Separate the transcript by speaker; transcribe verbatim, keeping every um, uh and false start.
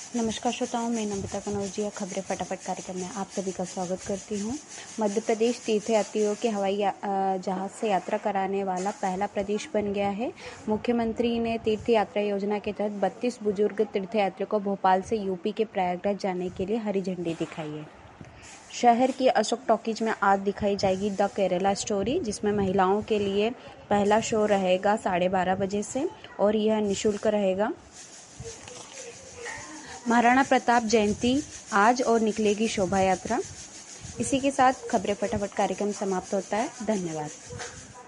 Speaker 1: नमस्कार श्रोताओं, मैं नमिता कनौजिया खबरें फटाफट कार्यक्रम में आप सभी का स्वागत करती हूं। मध्य प्रदेश तीर्थयात्रियों के हवाई जहाज से यात्रा कराने वाला पहला प्रदेश बन गया है। मुख्यमंत्री ने तीर्थ यात्रा योजना के तहत बत्तीस बुजुर्ग तीर्थयात्रियों को भोपाल से यूपी के प्रयागराज जाने के लिए हरी झंडी दिखाई है। शहर की अशोक टॉकीज में आज दिखाई जाएगी द केरला स्टोरी, जिसमें महिलाओं के लिए पहला शो रहेगा साढ़े बारह बजे से और यह निःशुल्क रहेगा। महाराणा प्रताप जयंती आज और निकलेगी शोभा यात्रा। इसी के साथ खबरें फटाफट कार्यक्रम समाप्त होता है। धन्यवाद।